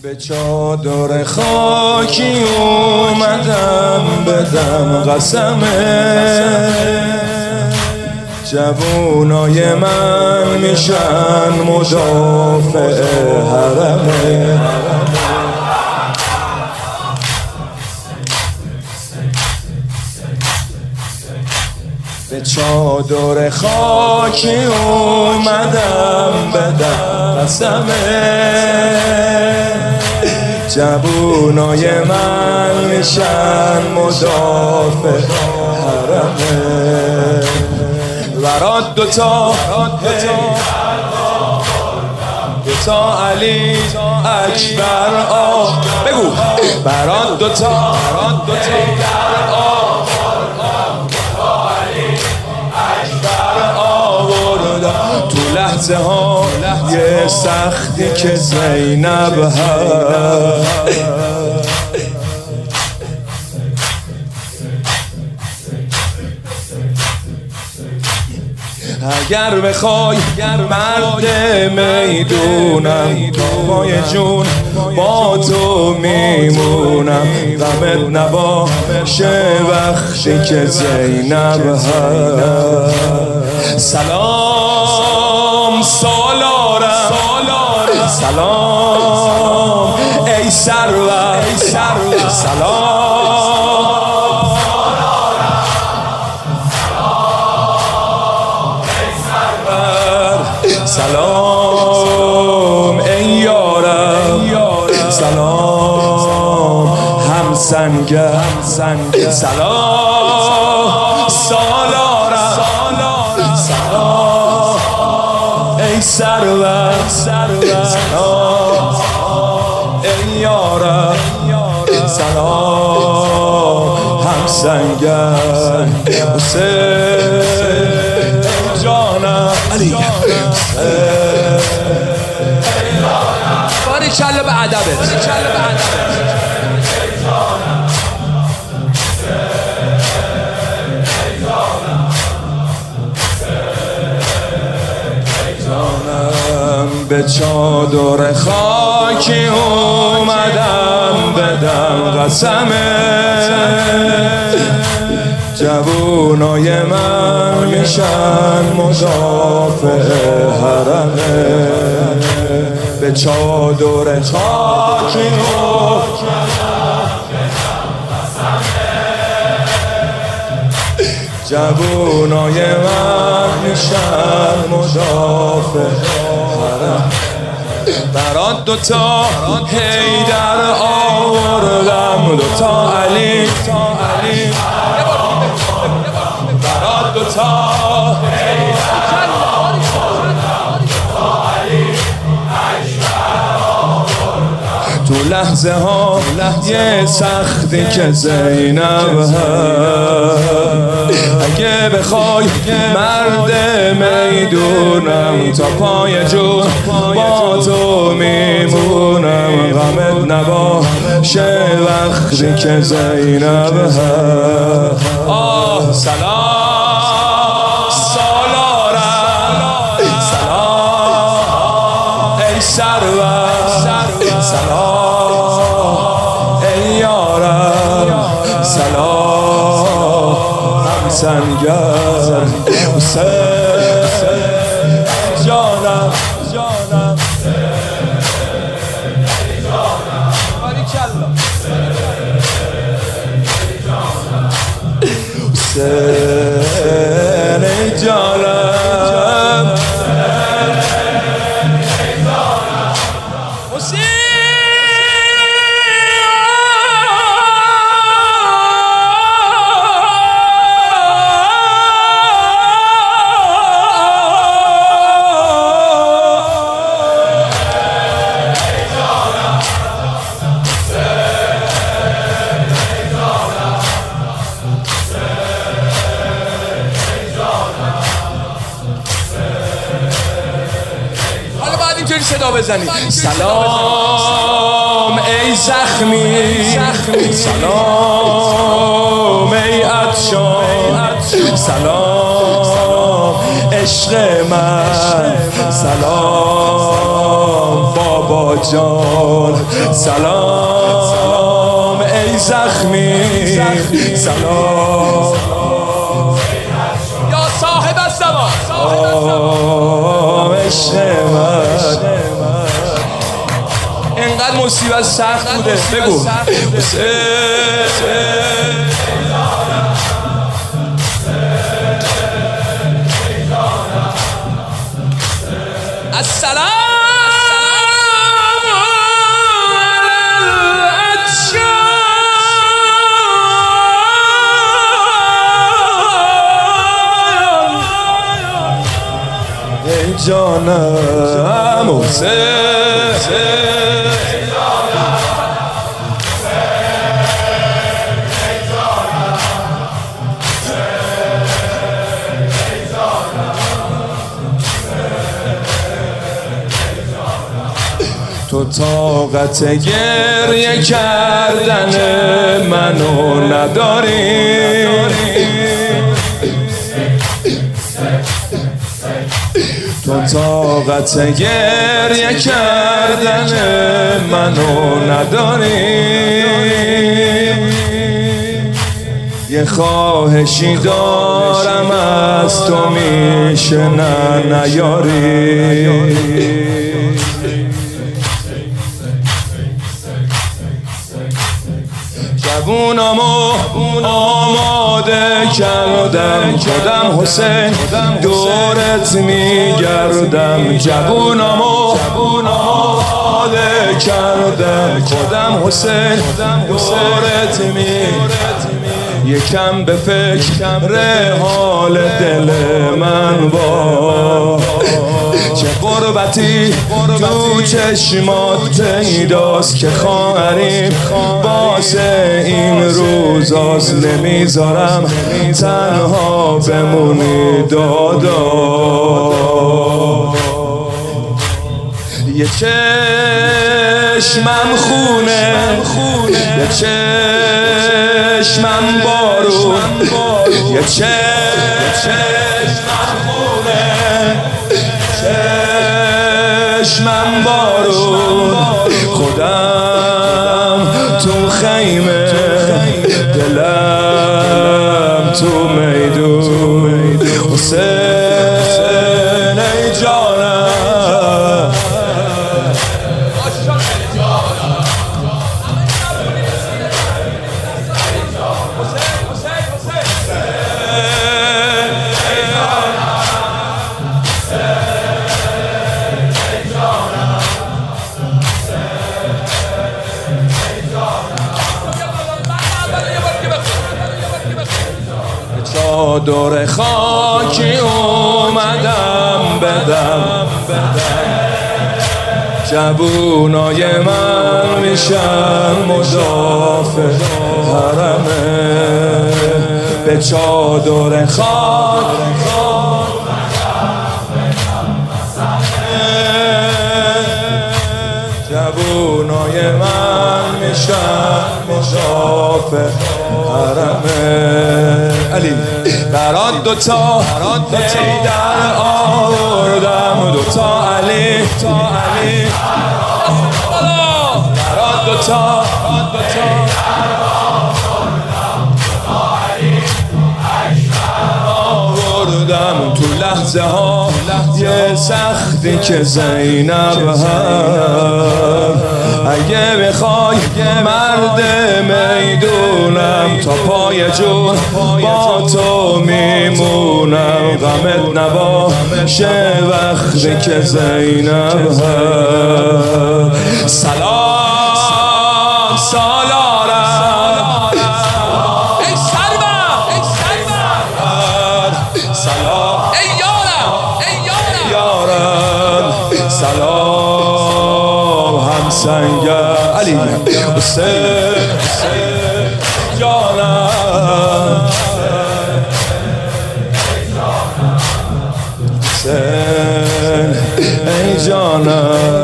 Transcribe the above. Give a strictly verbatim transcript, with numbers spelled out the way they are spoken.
به چادر خاکی اومدم بدم قسمه، جوونای من میشن مدافع حرمه. به چادر خاکی اومدم بدم قسمه، جوونای من میشن مدافع حرمه. برات دوتا دوتا علی اکبر آ بگو برات دوتا تو لحظه ها یه سختی که زینب هست. اگر بخوای مرد میدونم تا پای جون با تو میمونم، غمت نباشه وقتی که زینب هست. سلام سالارم سلام ای سرور سلام سلام ای یارم سلام هم سنگر سلام سالارم سلام ای سرور سلام ای یارم سلام هم سنگر حسین جانم علی باری کلا به ادبت به چادر خاکی اومدم بدم قسمه، جوونای من میشن مدافع حرمه. به چادر خاکی اومدم جوونای من میشن مدافع حرم. برات دوتا حیدر آوردم دوتا علی برات دوتا حیدر آوردم دوتا علی تو لحظه ها یه سختی که زینب هست. اگه بخوای مرد میدونم تا پای جون با تو میمونم، غمت نباشه وقتی که زینب هست. آه سلام سالارم سلام ای سرور سلام ای یارم سلام هم سنگر حسین جانم باری کلا حسین جانم صدا بزنی. سلام ای زخمی سلام ای عطشان سلام عشق من سلام بابا جان سلام ای زخمی سلام یا صاحب الزمان عشق من اینقدر مصیبت سخت بوده بگو السلام ای جانم حسین تو طاقت گریه کردن منو نداری تو طاقت گریه کردن منو نداری یه خواهشی دارم از تو میشه نه نیاری جوونامو آماده کردم خودم حسین دورت میگردم جوونامو آماده کردم خودم حسین دورت میگردم یکم به فکر حال دل من با چه غربتی تو چشمات پیداست که خواهریم واسه این روزاست نمیذارم تنها بمونی دادا یه چشمم خونه یه چشمم بارون یه چشمم خونه چشمم بارون خودم تو خیمه دلم تو میدون حسین ای جانم چادر خاکی اومدم بدم جوونای من میشن مدافع حرمه به چادر خاک جوونای من میشن مدافع حرمه علی برات دوتا در آوردم دوتا علی برات دوتا آوردم تو لحظه ها یه سختی که زینب هم اگه بخوای مرد میدونم تا پای جون با تو میمونم غمت نباشه وقتی که زینب هم سلام سالارم ای سربم ای سربم سلام ای یارم ای یارم سلام همسنگر علی حسین جانم حسین ای جانم